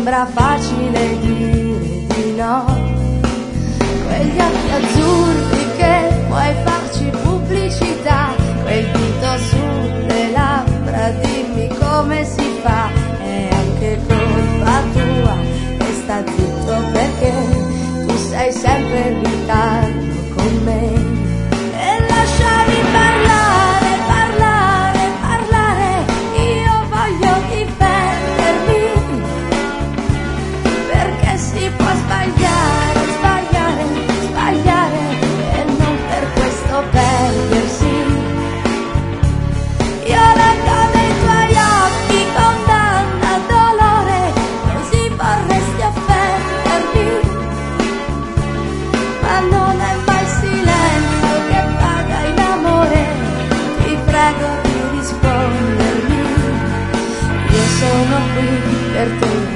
sembra facile dire di no. Quegli occhi azzurri che puoi farci pubblicità, quel dito sulle labbra, dimmi come si fa. È anche colpa tua e sta zitto perché tu sei sempre in ritardo con me. E lasciami parlare, parlare, parlare, io voglio difendermi, perché si può sbagliare, sbagliare, sbagliare e non per questo perdersi. Io leggo nei tuoi occhi condanna, dolore, così vorresti offendermi, ma non è mai silenzio che paga in amore. Ti prego di rispondermi, io sono qui per te.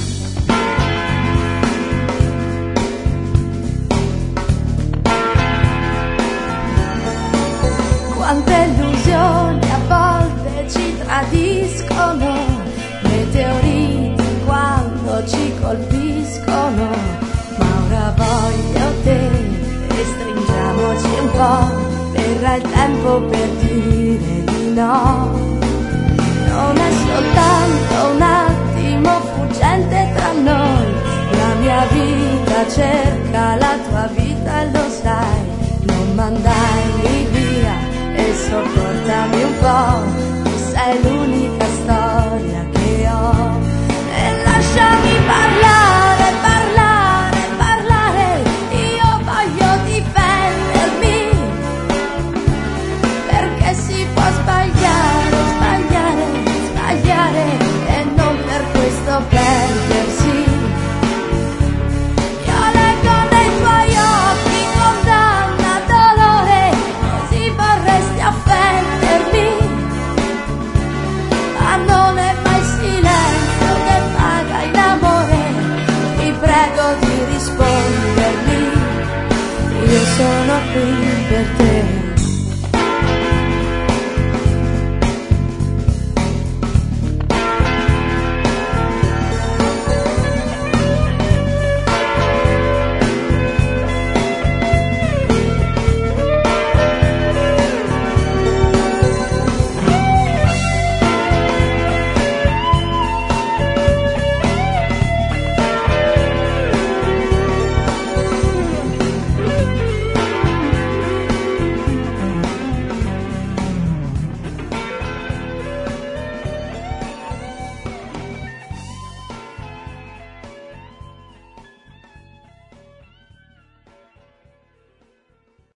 Quante illusioni a volte ci tradiscono, meteoriti quando ci colpiscono, ma ora voglio te e stringiamoci un po', verrà il tempo per dire di no. Non è soltanto un attimo fuggente tra noi, la mia vita cerca la tua